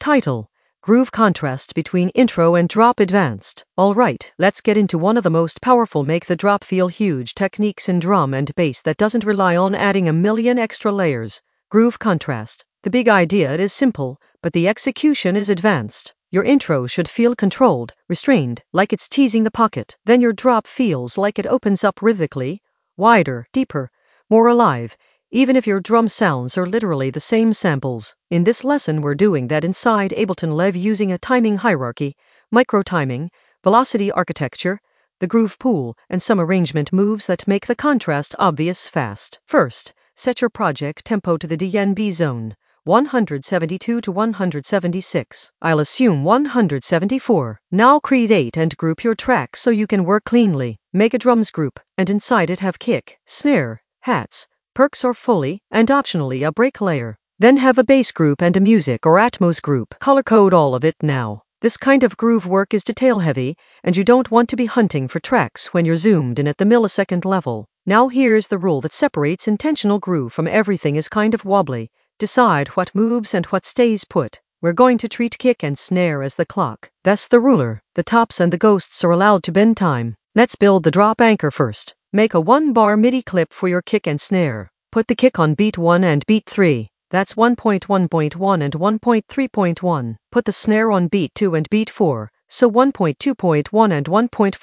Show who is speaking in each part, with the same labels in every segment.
Speaker 1: Title: Groove Contrast Between Intro and Drop Advanced. Alright, let's get into one of the most powerful make the drop feel huge techniques in drum and bass that doesn't rely on adding a million extra layers. Groove contrast. The big idea is simple, but the execution is advanced. Your intro should feel controlled, restrained, like it's teasing the pocket. Then your drop feels like it opens up rhythmically, wider, deeper, more alive, even if your drum sounds are literally the same samples. In this lesson we're doing that inside Ableton Live using a timing hierarchy, micro-timing, velocity architecture, the groove pool, and some arrangement moves that make the contrast obvious fast. First, set your project tempo to the DNB zone, 172 to 176. I'll assume 174. Now create and group your tracks so you can work cleanly. Make a drums group, and inside it have kick, snare, hats, perks or Foley, and optionally a break layer. Then have a bass group and a music or Atmos group. Color code all of it now. This kind of groove work is detail heavy, and you don't want to be hunting for tracks when you're zoomed in at the millisecond level. Now here's the rule that separates intentional groove from everything is kind of wobbly. Decide what moves and what stays put. We're going to treat kick and snare as the clock. That's the ruler. The tops and the ghosts are allowed to bend time. Let's build the drop anchor first. Make a 1-bar MIDI clip for your kick and snare. Put the kick on beat 1 and beat 3. That's 1.1.1 and 1.3.1. Put the snare on beat 2 and beat 4. So 1.2.1 and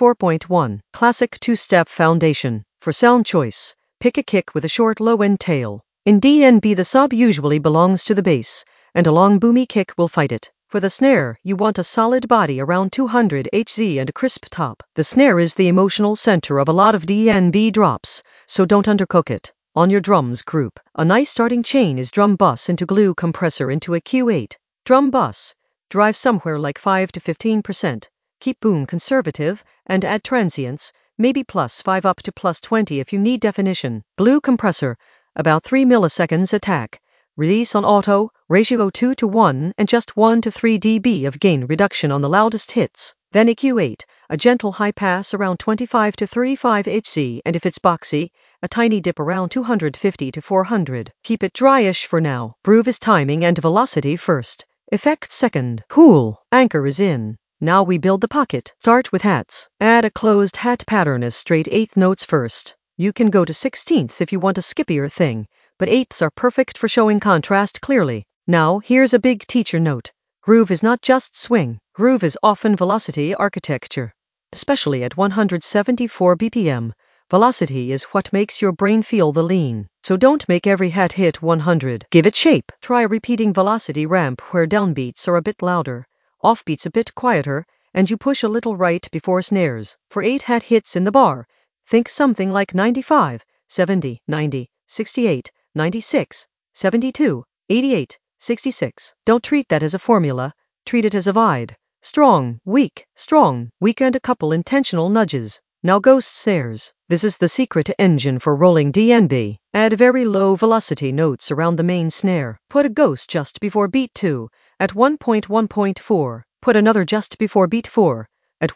Speaker 1: 1.4.1. Classic two-step foundation. For sound choice, pick a kick with a short low-end tail. In DNB the sub usually belongs to the bass, and a long boomy kick will fight it. For the snare, you want a solid body around 200 Hz and a crisp top. The snare is the emotional center of a lot of DNB drops, so don't undercook it. On your drums group, a nice starting chain is drum bus into glue compressor into a Q8. Drum bus. Drive somewhere like 5 to 15%. Keep boom conservative, and add transients, maybe +5 up to +20 if you need definition. Glue compressor, about 3 milliseconds attack. Release on auto, ratio 2 to 1 and just 1 to 3 dB of gain reduction on the loudest hits. Then EQ8, a gentle high pass around 25 to 35 Hz, and if it's boxy, a tiny dip around 250 to 400. Keep it dryish for now. Groove is timing and velocity first. Effect second. Cool. Anchor is in. Now we build the pocket. Start with hats. Add a closed hat pattern as straight 8th notes first. You can go to 16ths if you want a skippier thing, but 8ths are perfect for showing contrast clearly. Now, here's a big teacher note. Groove is not just swing. Groove is often velocity architecture. Especially at 174 BPM, velocity is what makes your brain feel the lean. So don't make every hat hit 100. Give it shape. Try repeating velocity ramp where downbeats are a bit louder, offbeats a bit quieter, and you push a little right before snares. For 8 hat hits in the bar, think something like 95, 70, 90, 68, 96, 72, 88, 66. Don't treat that as a formula, treat it as a vibe. Strong, weak, and a couple intentional nudges. Now ghost snares. This is the secret engine for rolling DNB. Add very low velocity notes around the main snare. Put a ghost just before beat 2, at 1.1.4. Put another just before beat 4, at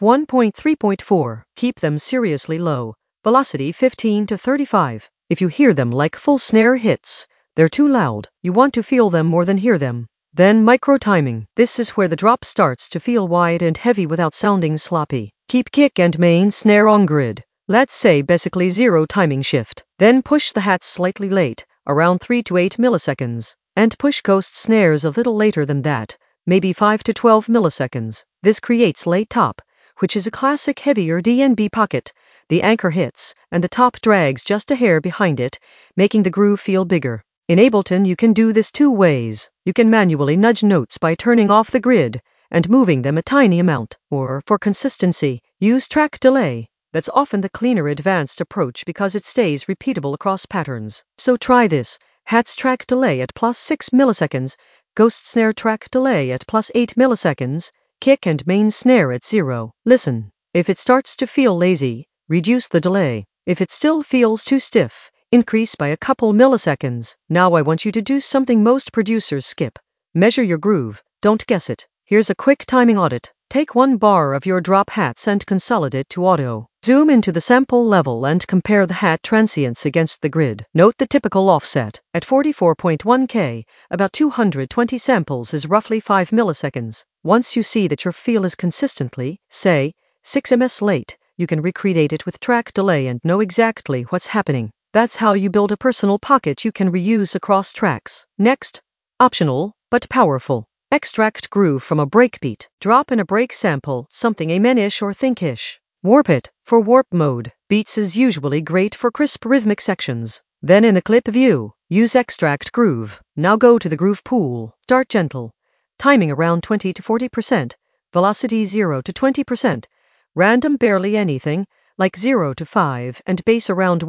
Speaker 1: 1.3.4. Keep them seriously low. Velocity 15 to 35. If you hear them like full snare hits, they're too loud. You want to feel them more than hear them. Then micro-timing. This is where the drop starts to feel wide and heavy without sounding sloppy. Keep kick and main snare on grid. Let's say basically 0 timing shift. Then push the hats slightly late, around 3 to 8 milliseconds. And push ghost snares a little later than that, maybe 5 to 12 milliseconds. This creates late top, which is a classic heavier DNB pocket. The anchor hits, and the top drags just a hair behind it, making the groove feel bigger. In Ableton you can do this 2 ways. You can manually nudge notes by turning off the grid and moving them a tiny amount, or, for consistency, use track delay. That's often the cleaner advanced approach because it stays repeatable across patterns. So try this. Hats track delay at +6 milliseconds, ghost snare track delay at +8 milliseconds, kick and main snare at 0. Listen. If it starts to feel lazy, reduce the delay. If it still feels too stiff, increase by a couple milliseconds. Now I want you to do something most producers skip. Measure your groove, don't guess it. Here's a quick timing audit. Take one bar of your drop hats and consolidate to auto. Zoom into the sample level and compare the hat transients against the grid. Note the typical offset. At 44.1 K, about 220 samples is roughly 5 milliseconds. Once you see that your feel is consistently, say, 6 ms late, you can recreate it with track delay and know exactly what's happening. That's how you build a personal pocket you can reuse across tracks. Next, optional, but powerful. Extract groove from a breakbeat. Drop in a break sample, something amenish or thinkish. Warp it. For warp mode, beats is usually great for crisp rhythmic sections. Then in the clip view, use extract groove. Now go to the groove pool. Start gentle. Timing around 20 to 40%. Velocity 0 to 20%. Random barely anything, like 0 to 5, and bass around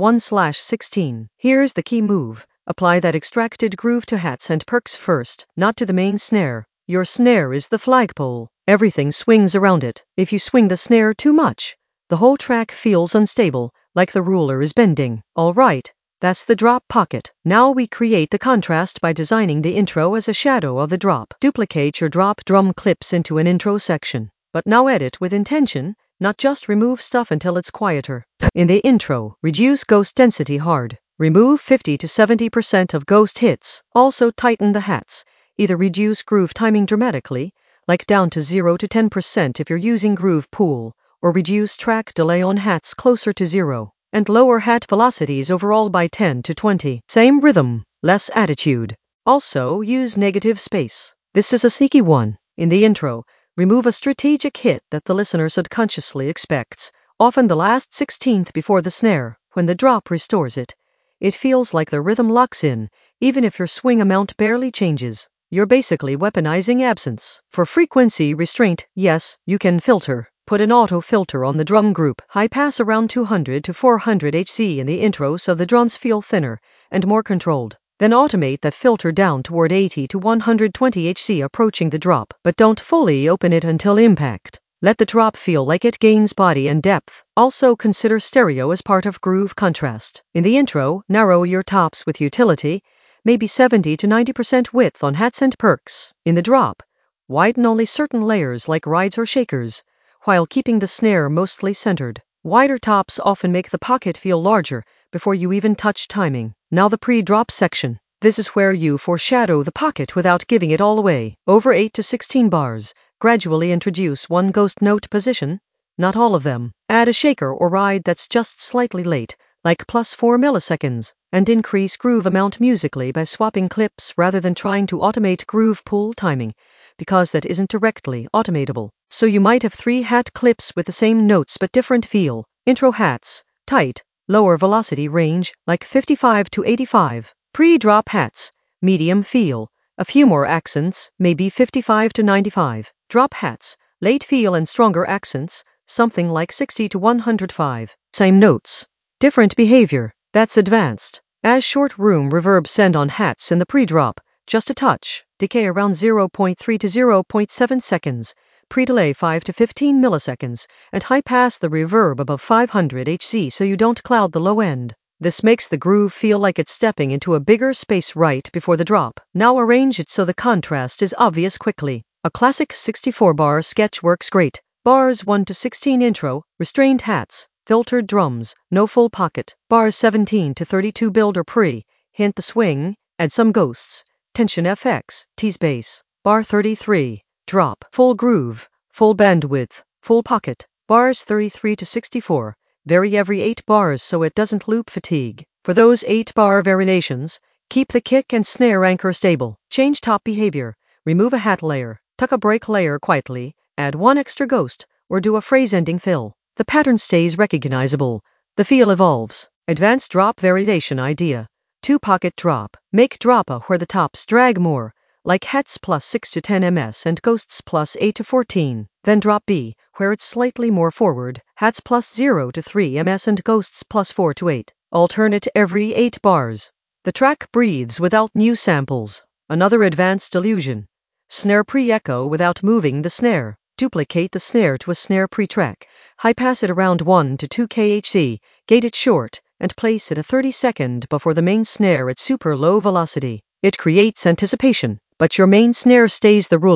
Speaker 1: 1/16. Here's the key move. Apply that extracted groove to hats and perks first, not to the main snare. Your snare is the flagpole. Everything swings around it. If you swing the snare too much, the whole track feels unstable, like the ruler is bending. All right, that's the drop pocket. Now we create the contrast by designing the intro as a shadow of the drop. Duplicate your drop drum clips into an intro section. But now edit with intention, not just remove stuff until it's quieter. In the intro, reduce ghost density hard. Remove 50 to 70% of ghost hits. Also tighten the hats. Either reduce groove timing dramatically, like down to 0 to 10% if you're using groove pool, or reduce track delay on hats closer to 0, and lower hat velocities overall by 10 to 20. Same rhythm, less attitude. Also use negative space. This is a sneaky one. In the intro, remove a strategic hit that the listener subconsciously expects, often the last 16th before the snare. When the drop restores it, it feels like the rhythm locks in, even if your swing amount barely changes. You're basically weaponizing absence. For frequency restraint, yes, you can filter. Put an auto filter on the drum group. High pass around 200 to 400 Hz in the intro so the drums feel thinner and more controlled. Then automate that filter down toward 80 to 120 Hz approaching the drop, but don't fully open it until impact. Let the drop feel like it gains body and depth. Also consider stereo as part of groove contrast. In the intro, narrow your tops with utility, maybe 70 to 90% width on hats and perks. In the drop, widen only certain layers like rides or shakers, while keeping the snare mostly centered. Wider tops often make the pocket feel larger before you even touch timing. Now the pre-drop section. This is where you foreshadow the pocket without giving it all away. Over 8 to 16 bars. Gradually introduce one ghost note position, not all of them. Add a shaker or ride that's just slightly late, like +4 milliseconds, and increase groove amount musically by swapping clips rather than trying to automate groove pool timing, because that isn't directly automatable. So you might have 3 hat clips with the same notes but different feel. Intro hats, tight, lower velocity range, like 55 to 85. Pre-drop hats, medium feel, a few more accents, maybe 55 to 95. Drop hats, late feel and stronger accents, something like 60 to 105. Same notes, different behavior. That's advanced. As short room reverb send on hats in the pre-drop, just a touch. Decay around 0.3 to 0.7 seconds. Pre-delay 5 to 15 milliseconds, and high pass the reverb above 500 Hz so you don't cloud the low end. This makes the groove feel like it's stepping into a bigger space right before the drop. Now arrange it so the contrast is obvious quickly. A classic 64-bar sketch works great. Bars 1 to 16 intro, restrained hats, filtered drums, no full pocket. Bars 17 to 32 build or pre, hint the swing, add some ghosts, tension FX, tease bass. Bar 33, drop, full groove, full bandwidth, full pocket. Bars 33 to 64, vary every 8 bars so it doesn't loop fatigue. For those 8-bar variations, keep the kick and snare anchor stable. Change top behavior, remove a hat layer, tuck a break layer quietly, add 1 extra ghost, or do a phrase-ending fill. The pattern stays recognizable. The feel evolves. Advanced drop variation idea. 2-pocket drop. Make droppa where the tops drag more, like hats +6 to 10 ms and ghosts +8 to 14. Then drop B, where it's slightly more forward, hats +0 to 3 ms and ghosts +4 to 8. Alternate every 8 bars. The track breathes without new samples. Another advanced illusion. Snare pre-echo without moving the snare. Duplicate the snare to a snare pre-track. High pass it around 1 to 2 kHz, gate it short, and place it a 30-second before the main snare at super low velocity. It creates anticipation, but your main snare stays the ruler.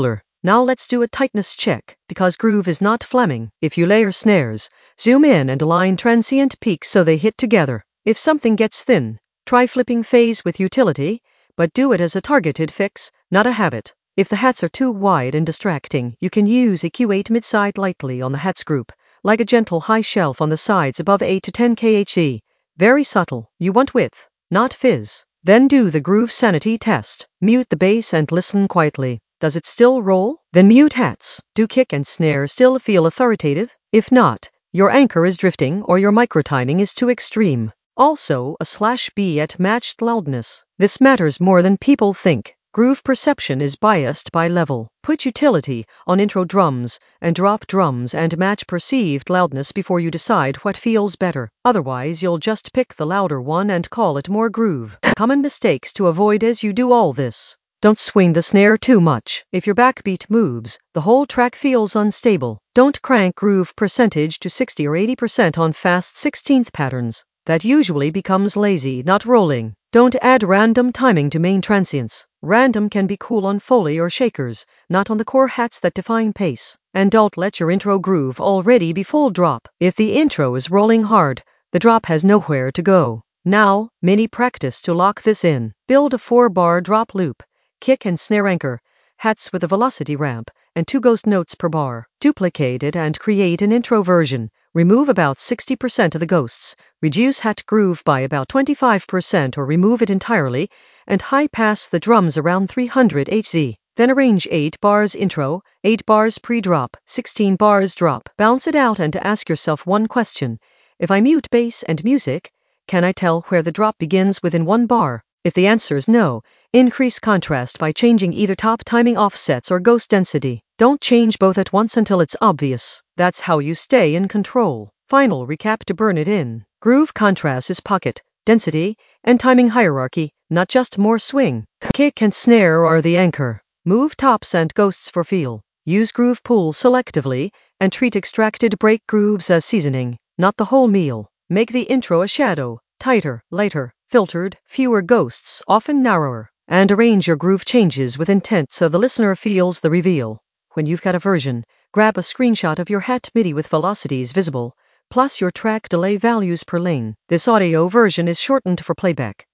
Speaker 1: Now let's do a tightness check, because groove is not Fleming. If you layer snares, zoom in and align transient peaks so they hit together. If something gets thin, try flipping phase with utility, but do it as a targeted fix, not a habit. If the hats are too wide and distracting, you can use a Q8 mid-side lightly on the hats group, like a gentle high shelf on the sides above 8 to 10 kHz. Very subtle. You want width, not fizz. Then do the groove sanity test. Mute the bass and listen quietly. Does it still roll? Then mute hats. Do kick and snare still feel authoritative? If not, your anchor is drifting or your microtiming is too extreme. Also, a /B at matched loudness. This matters more than people think. Groove perception is biased by level. Put utility on intro drums and drop drums and match perceived loudness before you decide what feels better. Otherwise, you'll just pick the louder one and call it more groove. Common mistakes to avoid as you do all this. Don't swing the snare too much. If your backbeat moves, the whole track feels unstable. Don't crank groove percentage to 60 or 80% on fast 16th patterns. That usually becomes lazy, not rolling. Don't add random timing to main transients. Random can be cool on Foley or shakers, not on the core hats that define pace. And don't let your intro groove already be full drop. If the intro is rolling hard, the drop has nowhere to go. Now, mini practice to lock this in. Build a 4-bar drop loop, kick and snare anchor, hats with a velocity ramp, and 2 ghost notes per bar. Duplicate it and create an intro version. Remove about 60% of the ghosts, reduce hat groove by about 25% or remove it entirely, and high-pass the drums around 300 Hz. Then arrange 8 bars intro, 8 bars pre-drop, 16 bars drop. Bounce it out and ask yourself one question. If I mute bass and music, can I tell where the drop begins within 1 bar? If the answer is no, increase contrast by changing either top timing offsets or ghost density. Don't change both at once until it's obvious. That's how you stay in control. Final recap to burn it in. Groove contrast is pocket, density, and timing hierarchy, not just more swing. Kick and snare are the anchor. Move tops and ghosts for feel. Use groove pool selectively, and treat extracted break grooves as seasoning, not the whole meal. Make the intro a shadow, tighter, lighter, filtered, fewer ghosts, often narrower, and arrange your groove changes with intent so the listener feels the reveal. When you've got a version, grab a screenshot of your hat MIDI with velocities visible, plus your track delay values per lane. This audio version is shortened for playback.